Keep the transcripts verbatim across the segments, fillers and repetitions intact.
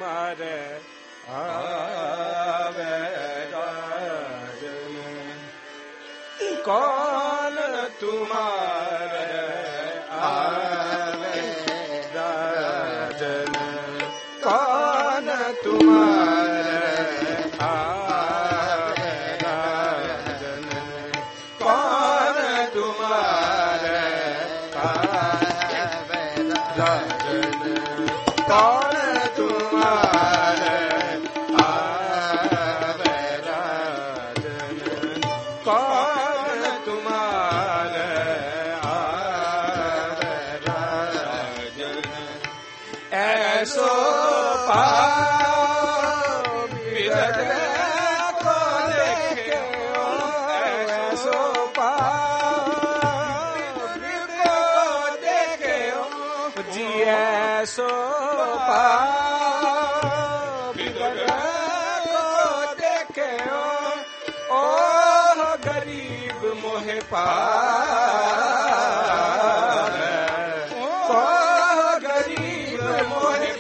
तुम्हारे आवे राजन, कौन तुम्हारे आवे राजन, कौन तुम्हारे आवे राजन, कौन तुम्हारे आवे राजन, कौन तुम्हारे आवे राजन, कौन तुम्हारे आवे राजन, ऐसो पाओ बिरले को देखे हो, ऐसो पाओ बिरले को देखे हो जी, ऐसो पाओ बिरले को देखे हो, ओ गरीब मोहे पावे, ओ गरीब मोहे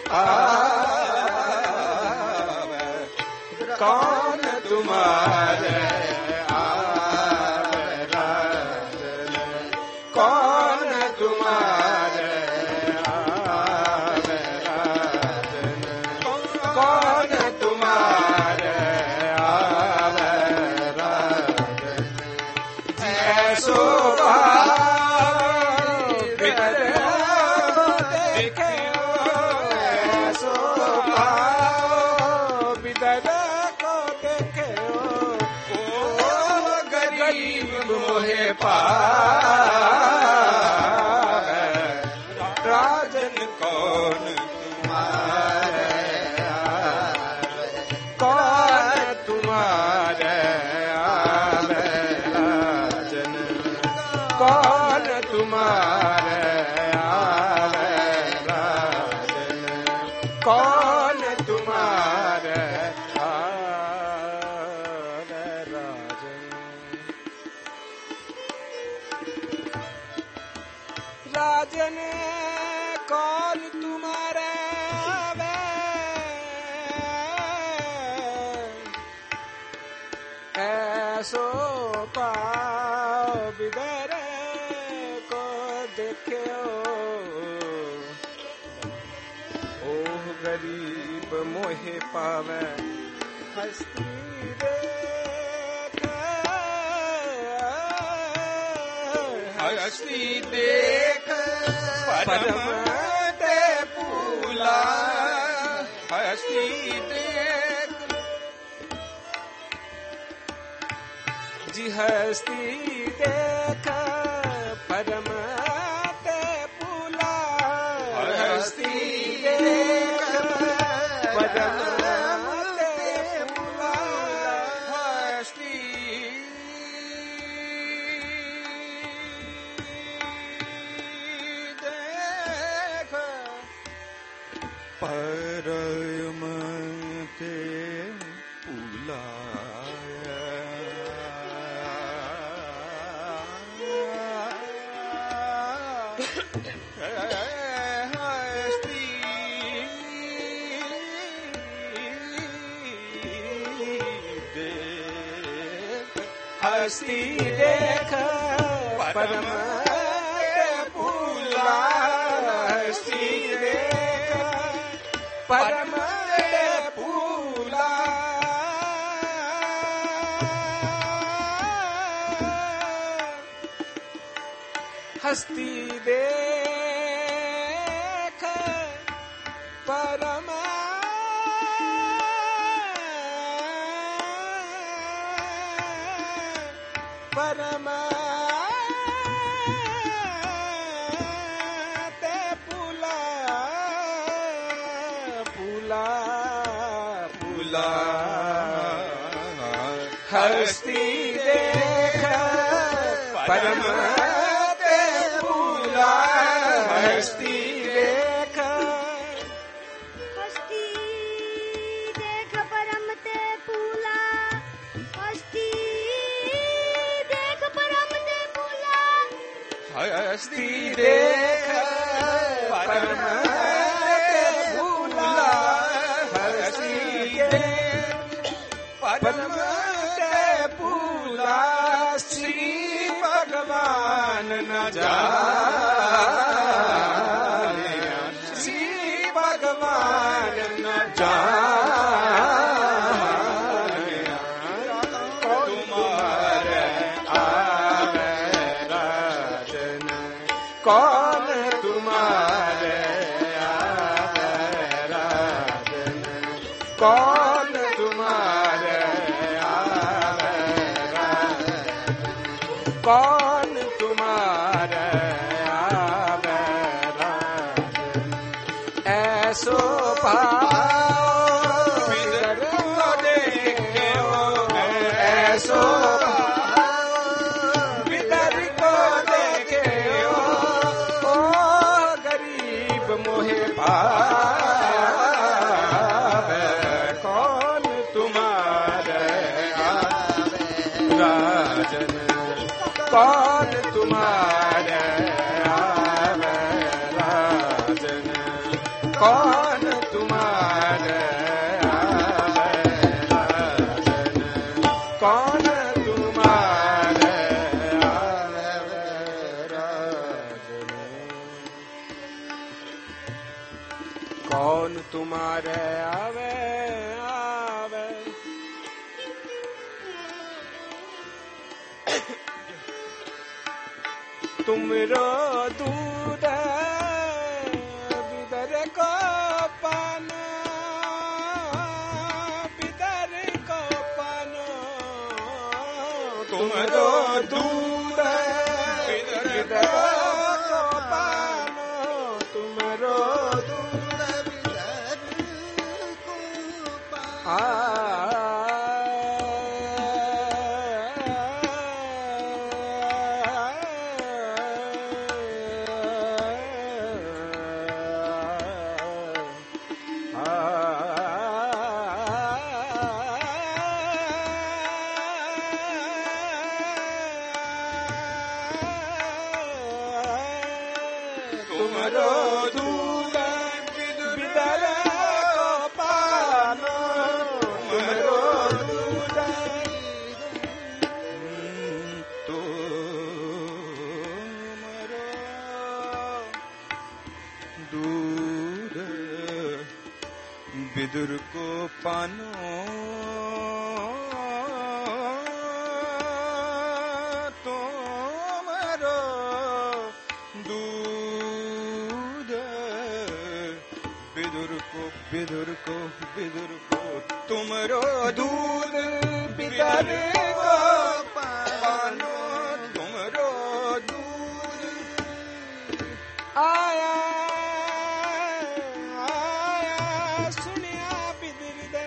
पावे, कौन तुम्हारे आवे राजन, कौन तुम्हारे आवे राजन, कौन तुम्हारे आवे राजन, ऐसो पाओ बिरले को देखे हो, ऐसो पाओ बिरले को देखे हो, ओ गरीब मोहे पावे राजन, कौन तुम्हारे आवे, कौन तुम्हारे आवे राजन, कौन तुम्हारे आवे राजन, कौन तुम्हारे आवे राजन, राजन कौन तुम्हारे आवे, ऐसो पाओ बिदरे को देखे हो, ओह गरीब मोहे पावे हस्ती देख, हस्ती देख परम ते पूला, हस्ती देख जी, हस्ती देख परम ते पूला, हस्ती देख परम ते पूला, हस्ती देख परम ते पूला, हस्ती देख परम ते पूला, हस्ती देख परम ते पूला, हस्ती देख परम परम ते पूला, पूला पूला, हस्ती देख परम ते पूला, हस्ती देख, हस्ती देख परम ते पूला, हस्ती देख परम ते पूला, हस्ती देख परम ते पूला, जाने श्री भगवान न जाने तुम्हारे आवे राजन कौन तुम्हारे आवे राजन कौन तुम्हारे आवे राजन कौन तुम्हारे आवे राजन ऐसो भाव बिदर को देखे हो ऐसो भाव बिदर को देखे हो ओ गरीब मोहे पावे कौन तुम्हारे आवे राजन कौन तुम्हारे आवे राजन कौन तुम्हारे आवे राजन कौन तुम्हारे आवे राजन कौन तुम्हारे आवे आवे तुमरो दूध बिदर को पानो बिदर को पानो तुमरो दूध बिदर को पानो तुमरो दूध बिदर को पानो तुमरो दूध बिदर को पानो तुमरो दूध तुमरो दूध बिदुर को पानो तुमरो दूध बिदुर को बिदुर को बिदुर को तुमरो दूध बिदर को पानो तुमरो दूध आया आया सुनिया बिदर दे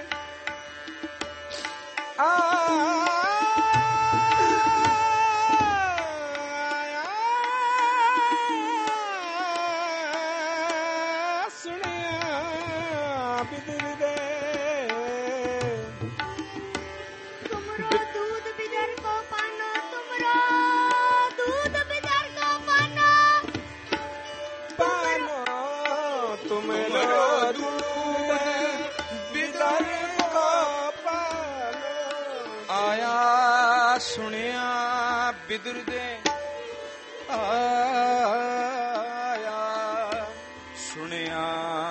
आया सुनिया बिदर दे तुमरो दूध बिदर को पानो तुमरो दूध बिदर को पानो पानो तुमरो दूध बिदर को पानो आया सुनिया बिदर दे आया सुनिया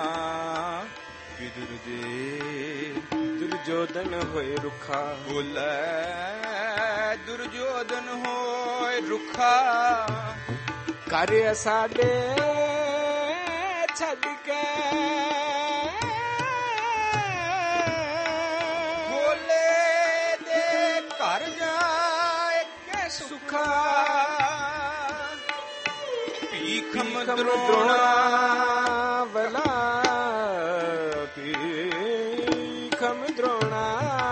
बिदर दे दुर्योधन होए रुखा बोले दुर्योधन होए रुखा कार्य साडे छड़ के बोले दे कर जाए के सुखा पीखम द्रोणा वला पीखम द्रोणा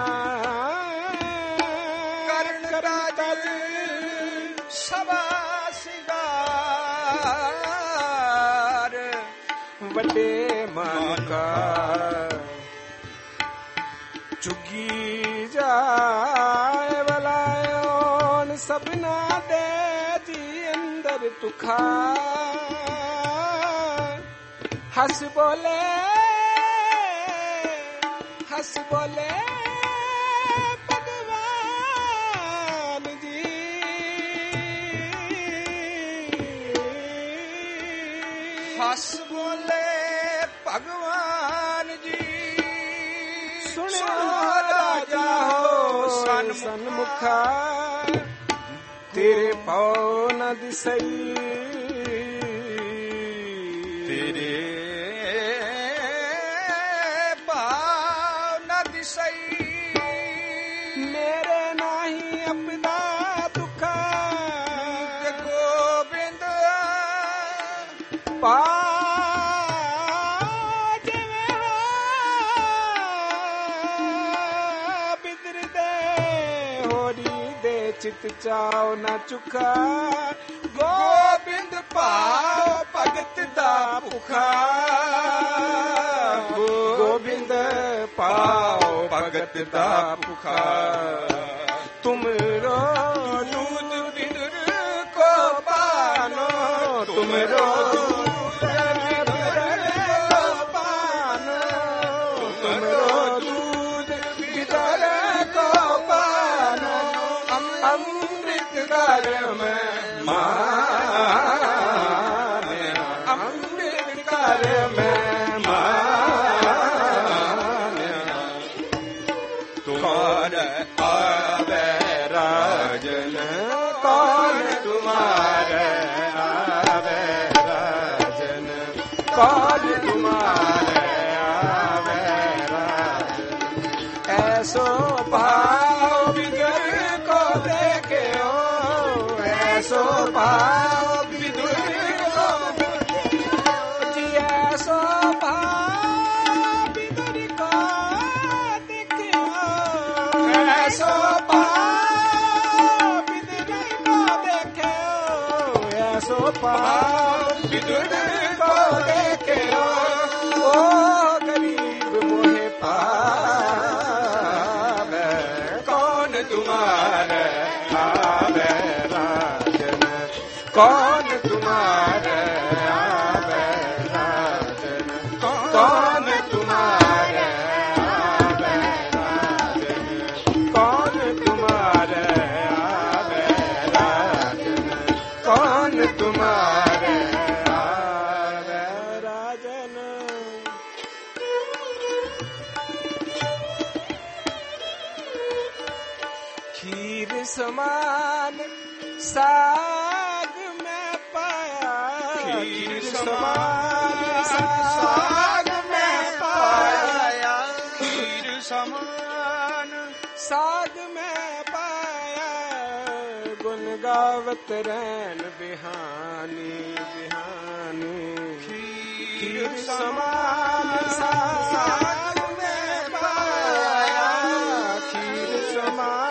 कर्ण राजल सभा सिगार वडे मान का चुगी जाए वलायोन सबना दे जी अंदर तुखा हंस बोले हंस बोले भगवान जी ਬਸ ਬੋਲੇ ਭਗਵਾਨ ਜੀ ਸੁਣਿਓ ਰਾਜਾ ਹੋ ਸਨਮੁਖਾ ਤੇਰੇ ਪਾਉ ਨ ਦਿਸਈ ਤੇਰੇ ਪਾਉ ਨ ਦਿਸਈ ਮੇਰੇ ਨਾਹੀ ਅਪਦਾ ਦੁਖਾ ਤੇ ਗੋਬਿੰਦ ਪਾ ਚਿਤ ਚਾਉ ਨ ਚੁਕਾ ਗੋਬਿੰਦ ਭਾਉ ਭਗਤ ਦਾ ਭੁਖਾ ਗੋਬਿੰਦ ਭਾਉ ਭਗਤ ਦਾ ਭੁਖਾ ਤੁਮਰੋ ਦੂਧ ਬਿਦਰ ਕੋ ਪਾਨੋ ਤੁਮਰੋ कौन तुम्हारे आवे राज ऐसो भाव विदुर को देखे हो ऐसो भाव विदुर को जी ऐसो भाव विदुर को देखे हो ऐसो भाव विदुर को देखे हो ऐसो भाव विदुर देखे ओ गरीब मोहे पावे कौन तुम्हारे आवे राजन कौन तुम्हारे आवे राजन कौन तुम्हारे आवे राजन कौन तुम्हारे आवे राजन कौन तुम्हारे समान साग में पाया खीर समान साग में पाया खीर समान साग में पाया गुन गावत रैन बिहानी बिहानी खीर समान साग में पाया खीर समान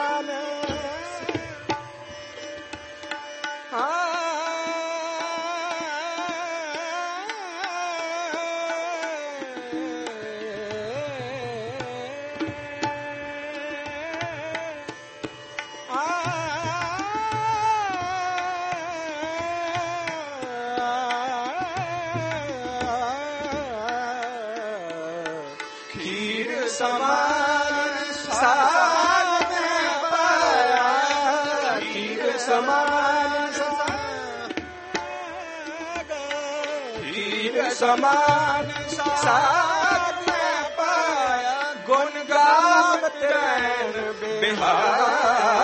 समान साग में पाया खीर समान खीर समान साग में पाया गुन गावत रैन बिहारी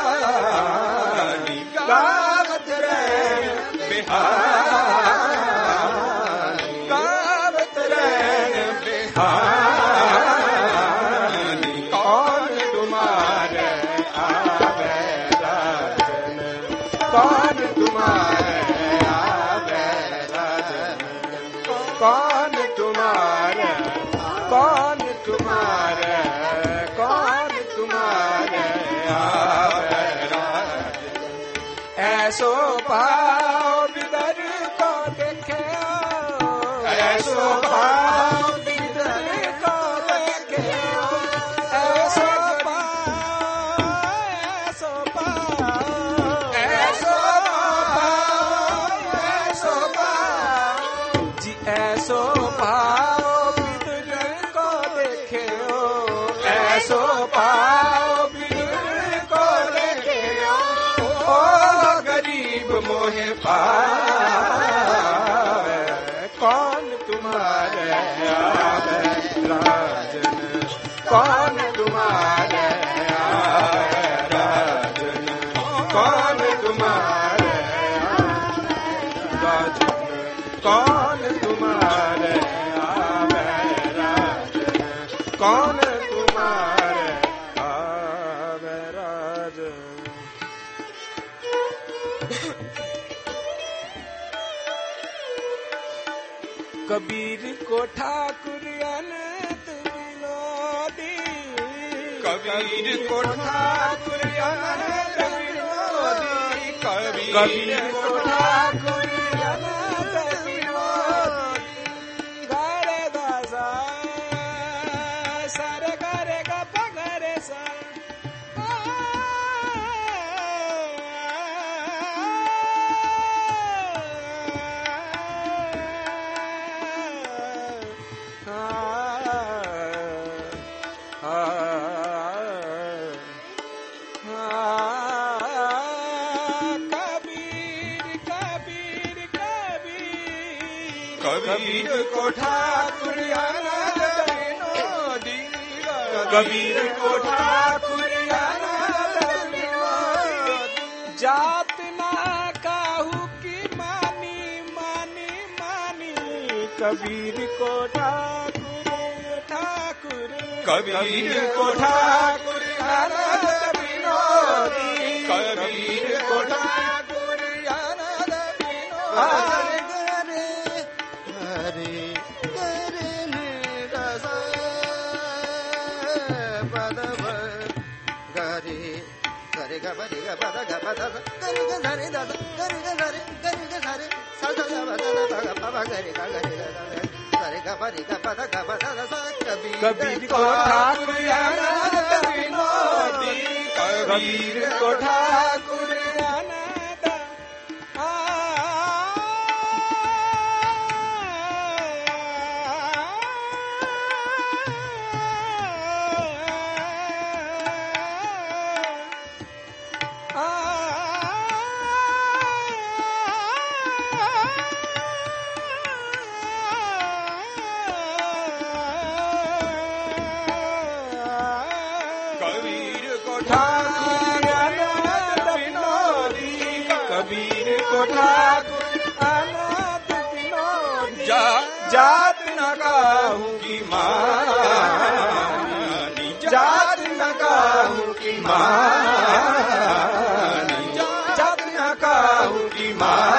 गावत रैन बिहारी गावत रैन बिहारी कौन तुम्हारे आवे राजन कौन तुम्हारे कौन तुम्हारे कौन तुम्हारे आवे राजन ऐसो भाव विदर को देखे ऐसो भाव विदर को देखे ऐसो ऐसो भाव विदुर को देखे हो ऐसो भाव विदुर को देखे हो ओ गरीब मोहे पावे कौन राजन कौन तुम्हारे आवे राजन कौन तुम्हारे राजन कौन तुम्हारे आवे राजन कौन तुम्हारे आवे राजन। कबीर को ठाकुर अनंत विनोदी कबीर को ठाकुर अनंत विनोदी कबीर को ठाकुर अनंत विनोदी गरे दासा सर करे ग पगरे सा कबीर को ठाकुर अनंत विनोदी कबीर को ठाकुर अनंत विनोदी जात ना काहू की मानी मानी मानी कबीर को ठाकुर ठाकुर कबीर को ठाकुर अनंत विनोदी कबीर को ठाकुर अनंत विनोदी कबीर को ठाकुर अनंत विनोदी कबीर को ठाकुर अनंत जात न काहू की मानी जात न काहू की मानी जात न काहू की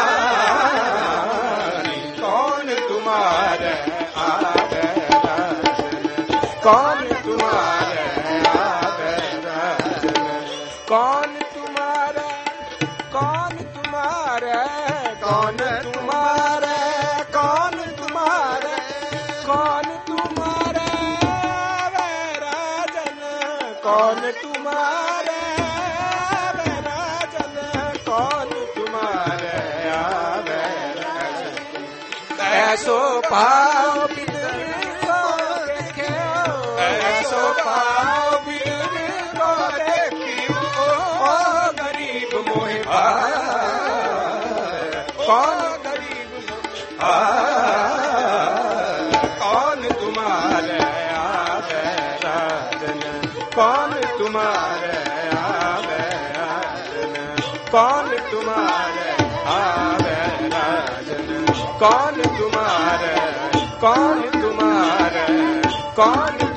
मानी कौन तुम्हारे आवे राजन कौन तुम्हारे आवे राजन कौन तुम्हारे कौन तुम्हारे कौन तुम्हारे कौन तुम्हारे कौन तुम्हारे वे राजन कौन तुम्हारे वे राजन कौन तुम्हारे आवे राजन ऐसो पाओ बिदुर को देखे ऐसो पाओ बिदुर को देखियो ओ गरीब मोहे भाई कौन गरीब कौन तुम्हारे आवे राजन कौन तुम्हारे आवे राजन कौन तुम्हारे आवे राजन कौन तुम्हारे कौन तुम्हारे कौन